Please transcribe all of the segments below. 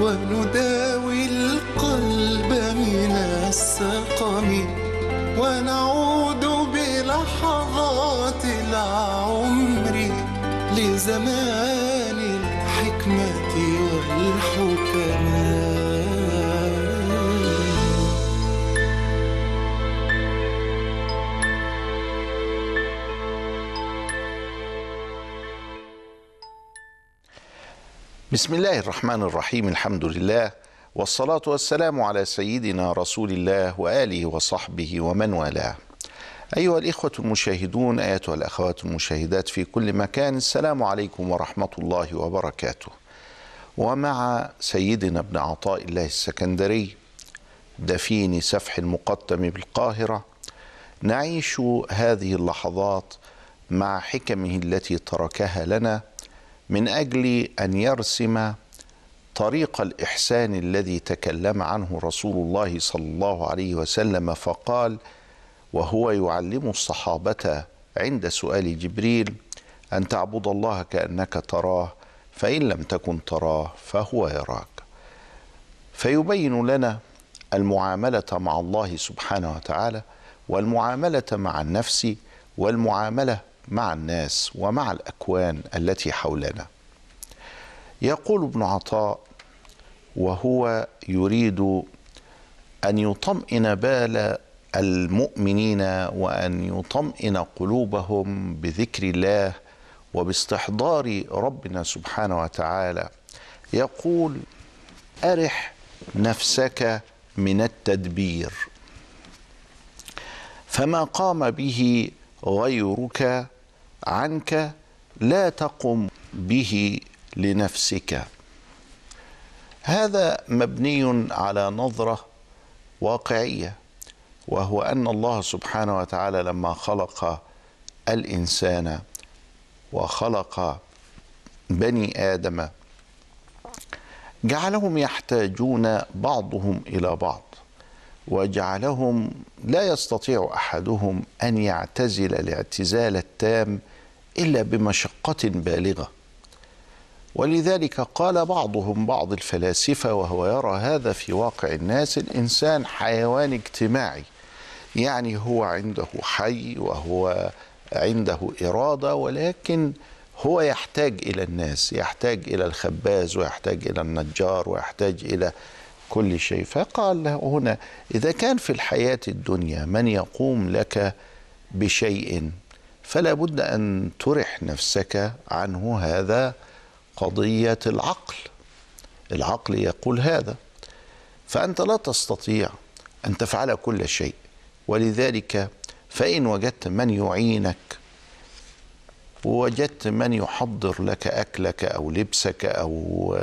ونداوي القلب من السقم ونعود بلحظات العمر لزمان الحكمة والحكماء. بسم الله الرحمن الرحيم. الحمد لله والصلاة والسلام على سيدنا رسول الله وآله وصحبه ومن والاه. أيها الإخوة المشاهدون، أيتها الأخوات المشاهدات في كل مكان، السلام عليكم ورحمة الله وبركاته. ومع سيدنا ابن عطاء الله السكندري دفين سفح المقطم بالقاهرة نعيش هذه اللحظات مع حكمه التي تركها لنا من أجل أن يرسم طريق الإحسان الذي تكلم عنه رسول الله صلى الله عليه وسلم، فقال وهو يعلم الصحابة عند سؤال جبريل أن تعبد الله كأنك تراه فإن لم تكن تراه فهو يراك. فيبين لنا المعاملة مع الله سبحانه وتعالى، والمعاملة مع النفس، والمعاملة مع الناس ومع الأكوان التي حولنا. يقول ابن عطاء وهو يريد أن يطمئن بال المؤمنين وأن يطمئن قلوبهم بذكر الله وباستحضار ربنا سبحانه وتعالى، يقول أرح نفسك من التدبير، فما قام به غيرك عنك لا تقم به لنفسك. هذا مبني على نظرة واقعية، وهو أن الله سبحانه وتعالى لما خلق الإنسان وخلق بني آدم جعلهم يحتاجون بعضهم إلى بعض، وجعلهم لا يستطيع أحدهم أن يعتزل الاعتزال التام إلا بمشقة بالغة. ولذلك قال بعض الفلاسفة وهو يرى هذا في واقع الناس: الإنسان حيوان اجتماعي، يعني هو عنده حي وهو عنده إرادة، ولكن هو يحتاج إلى الناس، يحتاج إلى الخباز ويحتاج إلى النجار ويحتاج إلى كل شيء. فقال له هنا: إذا كان في الحياة الدنيا من يقوم لك بشيء فلا بد أن ترح نفسك عنه. هذا قضية العقل يقول هذا. فأنت لا تستطيع أن تفعل كل شيء، ولذلك فإن وجدت من يعينك ووجدت من يحضر لك أكلك أو لبسك أو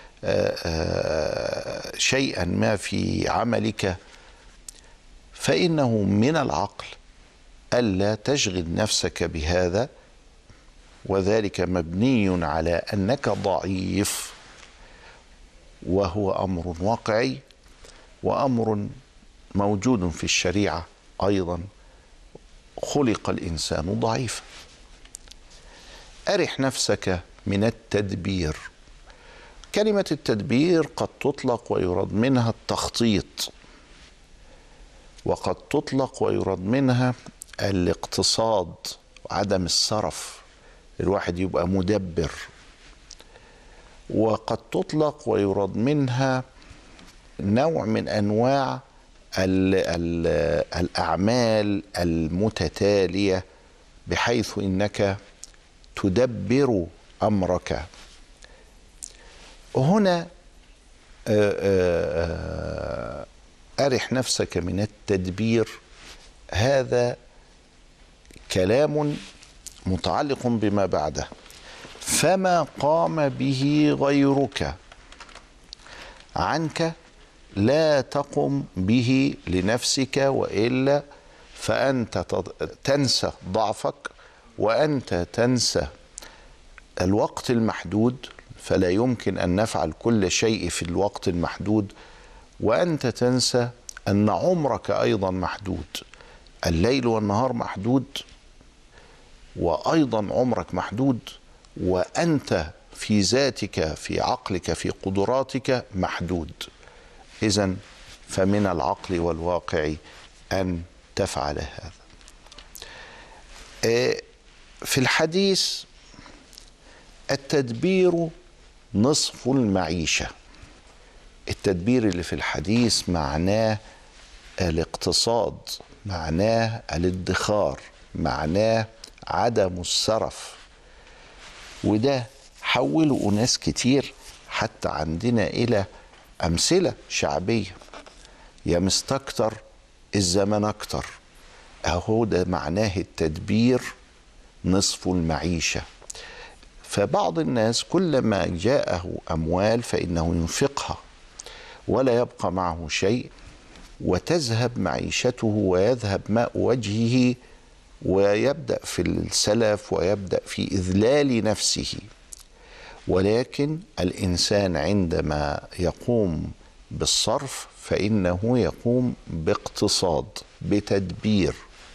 شيئا ما في عملك، فإنه من العقل ألا تشغل نفسك بهذا، وذلك مبني على أنك ضعيف، وهو أمر واقعي وأمر موجود في الشريعة أيضا. خلق الإنسان ضعيفا. أرح نفسك من التدبير. كلمة التدبير قد تطلق ويراد منها التخطيط، وقد تطلق ويراد منها الاقتصاد وعدم السرف، الواحد يبقى مدبر، وقد تطلق ويراد منها نوع من أنواع الأعمال المتتالية بحيث إنك تدبر أمرك. هنا أرح نفسك من التدبير، هذا كلام متعلق بما بعده. فما قام به غيرك عنك لا تقم به لنفسك، وإلا فأنت تنسى ضعفك، وأنت تنسى الوقت المحدود، فلا يمكن أن نفعل كل شيء في الوقت المحدود، وأنت تنسى أن عمرك أيضا محدود، الليل والنهار محدود، وأيضا عمرك محدود، وأنت في ذاتك، في عقلك، في قدراتك محدود. إذن فمن العقل والواقع أن تفعل هذا. في الحديث التدبير نصف المعيشة. التدبير اللي في الحديث معناه الاقتصاد، معناه الادخار، معناه عدم السرف. وده حولوا ناس كتير حتى عندنا إلى أمثلة شعبية: يا مستكتر الزمن أكتر. أهو ده معناه التدبير نصف المعيشة. فبعض الناس كلما جاءه أموال فإنه ينفقها ولا يبقى معه شيء، وتذهب معيشته ويذهب ماء وجهه، ويبدأ في السلف ويبدأ في إذلال نفسه. ولكن الإنسان عندما يقوم بالصرف فإنه يقوم باقتصاد، بتدبير.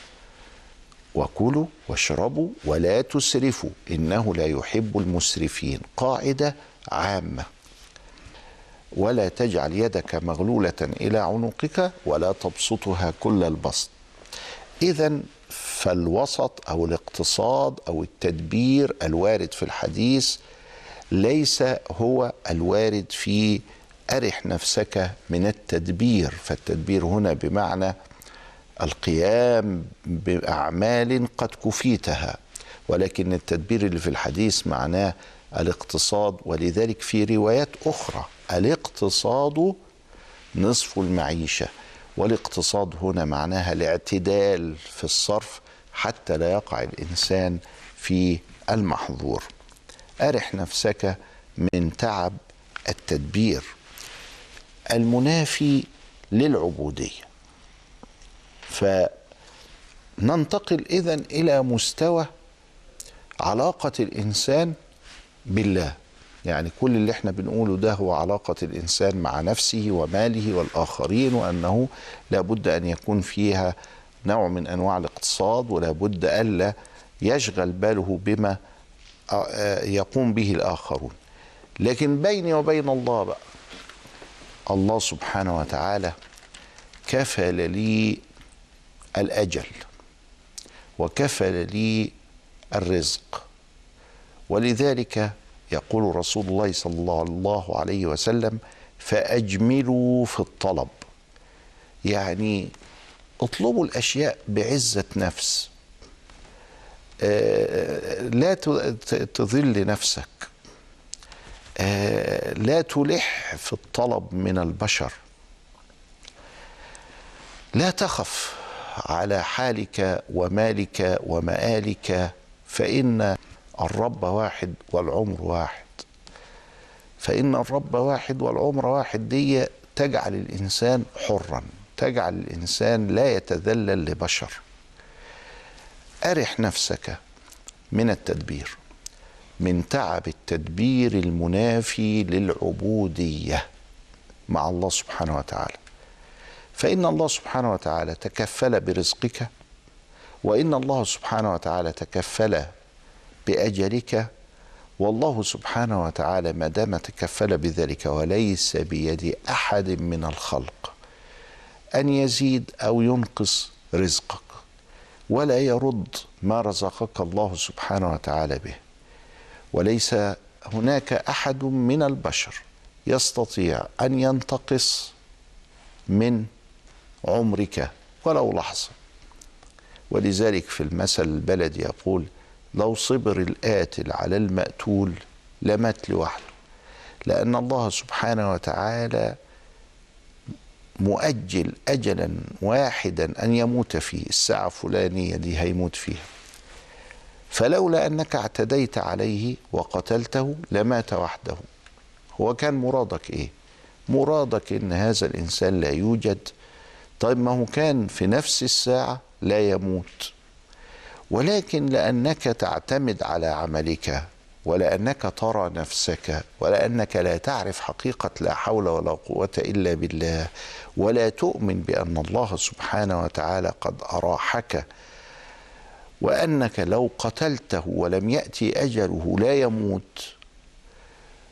وكلوا واشربوا ولا تسرفوا إنه لا يحب المسرفين، قاعدة عامة. ولا تجعل يدك مغلولة إلى عنقك ولا تبسطها كل البسط. إذن فالوسط أو الاقتصاد أو التدبير الوارد في الحديث ليس هو الوارد في أرح نفسك من التدبير. فالتدبير هنا بمعنى القيام بأعمال قد كفيتها، ولكن التدبير اللي في الحديث معناه الاقتصاد. ولذلك في روايات أخرى الاقتصاد نصف المعيشة، والاقتصاد هنا معناها الاعتدال في الصرف حتى لا يقع الإنسان في المحظور. أرح نفسك من تعب التدبير المنافي للعبودية. فننتقل إذن إلى مستوى علاقة الإنسان بالله. يعني كل اللي احنا بنقوله ده هو علاقة الإنسان مع نفسه وماله والآخرين، وأنه لابد أن يكون فيها نوع من أنواع الاقتصاد، ولابد ألا يشغل باله بما يقوم به الآخرون. لكن بيني وبين الله بقى، الله سبحانه وتعالى كفل لي الأجل وكفل لي الرزق. ولذلك يقول رسول الله صلى الله عليه وسلم: فأجملوا في الطلب. يعني اطلبوا الأشياء بعزة نفس، لا تذل نفسك، لا تلح في الطلب من البشر، لا تخف على حالك ومالك ومآلك، فإن الرب واحد والعمر واحد. فإن الرب واحد والعمر واحد دي تجعل الإنسان حرا، تجعل الإنسان لا يتذلل لبشر. أرح نفسك من التدبير، من تعب التدبير المنافي للعبودية مع الله سبحانه وتعالى. فإن الله سبحانه وتعالى تكفل برزقك، وإن الله سبحانه وتعالى تكفل بأجلك. والله سبحانه وتعالى ما دام تكفل بذلك، وليس بيد أحد من الخلق أن يزيد أو ينقص رزقك، ولا يرد ما رزقك الله سبحانه وتعالى به. وليس هناك أحد من البشر يستطيع أن ينتقص من عمرك ولو لحظة. ولذلك في المثل البلدي يقول: لو صبر القاتل على المقتول لمات لوحده. لأن الله سبحانه وتعالى مؤجل أجلا واحدا أن يموت فيه، الساعة الفلانية دي هيموت فيها. فلولا أنك اعتديت عليه وقتلته لمات وحده. هو كان مرادك إيه؟ مرادك إن هذا الإنسان لا يوجد. طيب ما هو كان في نفس الساعة لا يموت، ولكن لأنك تعتمد على عملك، ولأنك ترى نفسك، ولأنك لا تعرف حقيقة لا حول ولا قوة إلا بالله، ولا تؤمن بأن الله سبحانه وتعالى قد أراحك، وأنك لو قتلته ولم يأتي أجله لا يموت،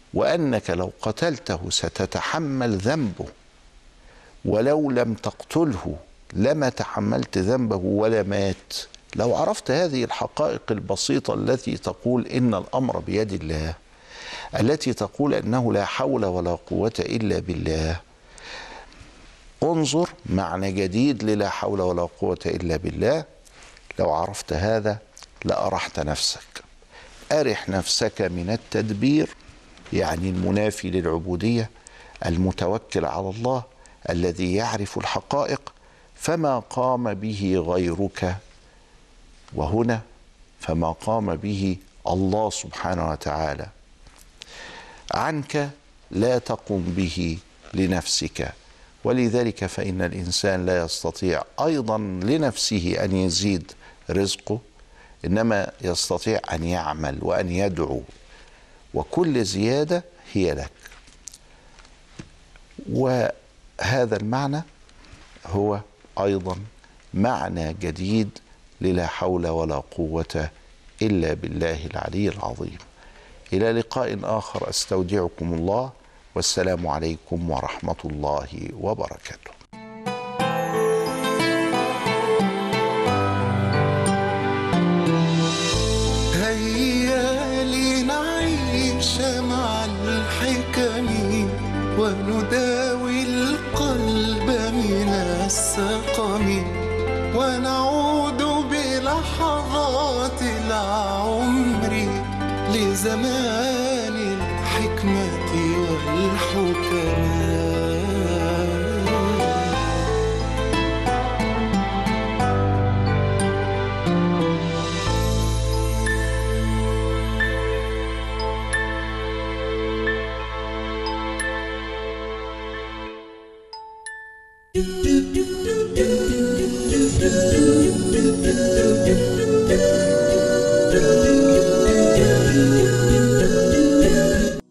وأنك لو قتلته ستتحمل ذنبه، ولو لم تقتله لما تحملت ذنبه ولا مات. لو عرفت هذه الحقائق البسيطة التي تقول إن الأمر بيد الله، التي تقول أنه لا حول ولا قوة إلا بالله، انظر معنى جديد للا حول ولا قوة إلا بالله. لو عرفت هذا لأرحت نفسك. أرح نفسك من التدبير، يعني المنافي للعبودية، المتوكل على الله الذي يعرف الحقائق، فما قام به غيرك، وهنا فما قام به الله سبحانه وتعالى عنك لا تقم به لنفسك. ولذلك فإن الإنسان لا يستطيع أيضا لنفسه أن يزيد رزقه، إنما يستطيع أن يعمل وأن يدعو، وكل زيادة هي لك. وهذا المعنى هو أيضا معنى جديد للا حول ولا قوة إلا بالله العلي العظيم. إلى لقاء آخر، أستودعكم الله، والسلام عليكم ورحمة الله وبركاته. هيا لنعيش مع الحكم ونداوي القلب من السقم، ونعود بلحظات العمر لزمان الحكمة والحكماء. Do do do.